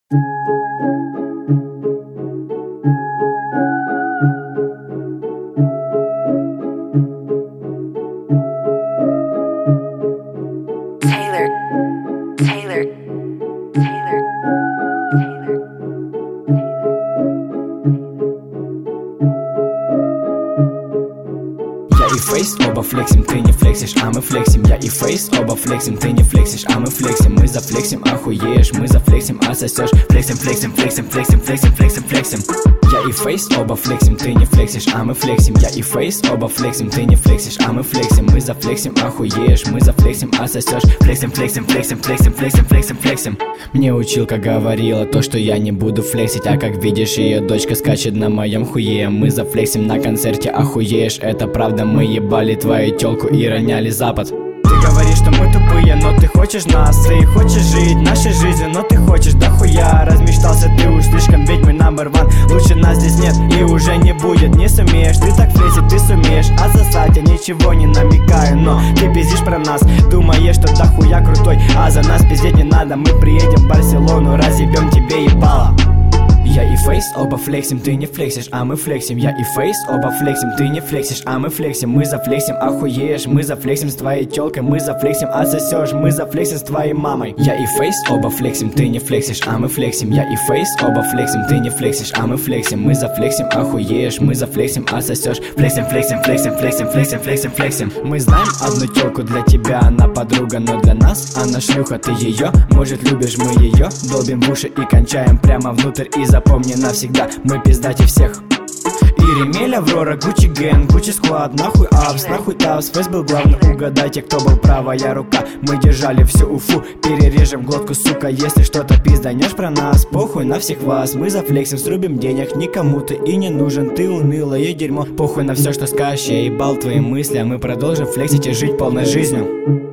Taylor, Taylor, Taylor, Taylor. Я и Фейс оба флексим, ты не флексишь, а мы флексим. Я и Фейс оба флексим, ты не флексишь, а мы флексим. Мы зафлексим, охуеешь, мы зафлексим, а сосешь. Флексим, флексим, флексим, флексим, флексим, флексим, флексим. Я и Фейс оба флексим, ты не флексишь, а мы флексим. Я и Фейс оба флексим, ты не флексишь, а мы флексим. Мы зафлексим, охуеешь, мы зафлексим, а сосешь. Флексим, флексим, флексим, флексим, флексим, флексим, флексим. Мне училка говорила то, что я не буду флексить, а как видишь, ее дочка скачет на моем хуе. Мы зафлексим на концерте, охуеешь, это правда. Мы ебали твою тёлку и роняли запад. Ты говоришь, что мы тупые, но ты хочешь нас. Ты хочешь жить нашей жизнью, но ты хочешь дохуя. Размечтался ты уж слишком, ведь мы number one. Лучше нас здесь нет и уже не будет. Не сумеешь, ты так флексить, ты сумеешь. А сосать я ничего не намекаю, но ты пиздишь про нас, думаешь, что дохуя крутой. А за нас пиздеть не надо, мы приедем в Барселону, разъебем тебе ебало. Я и Фейс оба флексим, ты не флексишь, а мы флексим. Я и Фейс оба флексим, ты не флексишь, а мы флексим. Мы зафлексим, охуеешь, мы зафлексим с твоей тёлкой. Мы зафлексим, а сосёшь, мы зафлексим с твоей мамой. Я и Фейс оба флексим, ты не флексишь, а мы флексим. Я и Фейс оба флексим, ты не флексишь, а мы флексим. Мы зафлексим, охуеешь, мы зафлексим, а сосёшь. Флексим, флексим, флексим, флексим, флексим, флексим, флексим. Мы знаем одну тёлку, для тебя она подруга, но для нас она шлюха, ты её. Может любишь, мы её долбим в уши и кончаем прямо внутрь. И запомни навсегда, мы пиздати всех. И ремель, Аврора, Гуччи Гэнг, Гуччи Склад, нахуй апс, нахуй тапс. Фейс был главный, угадайте, кто был правая рука. Мы держали всю Уфу, перережем глотку, сука. Если что-то пизданешь про нас, похуй на всех вас. Мы зафлексим, срубим денег, никому ты и не нужен. Ты унылое дерьмо, похуй на все, что скажешь. Я ебал твои мысли, а мы продолжим флексить и жить полной жизнью.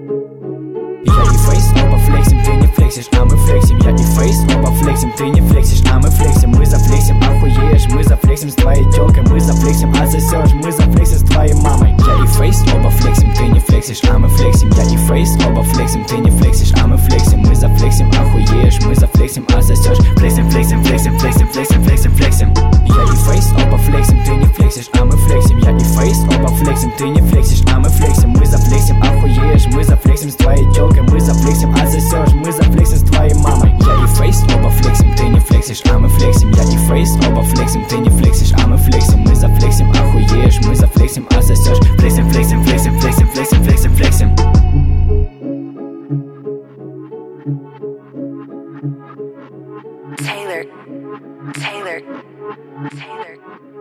Я и Фейс оба флексим, ты не флексишь, а мы флексим. Я и Фейс оба флексим, ты не флексишь, а мы флексим. Мы зафлексим, охуеешь, мы зафлексим с твоей тёлкой. Мы зафлексим, а сосёшь, мы зафлексим с твоей мамой. Я и Фейс оба флексим, ты не флексишь, а мы флексим. Я и Фейс оба флексим, ты не флексишь, а мы флексим. Мы зафлексим, охуеешь, мы зафлексим, а сосёшь. Флексим, флексим, флексим, флексим, флексим, флексим, флексим. Я и Фейс оба флексим, ты не флексишь, а мы флексим. Я и Фейс оба флексим, ты не флексишь, а мы флексим. Мы зафлексим, охуеешь, мы зафлексим с твоей тёлкой. Мы зафлексим, а сосёшь, мы зафлексим с твоей мамой. Я и Фейс оба флексим, ты не флексишь, а мы флексим. Я и Фейс оба флексим, ты не флексишь, а мы флексим. Мы зафлексим, охуеешь, мы зафлексим, а сосёшь. Флексим, флексим, флексим, флексим, флексим, флексим, флексим. Taylor, Taylor, Taylor.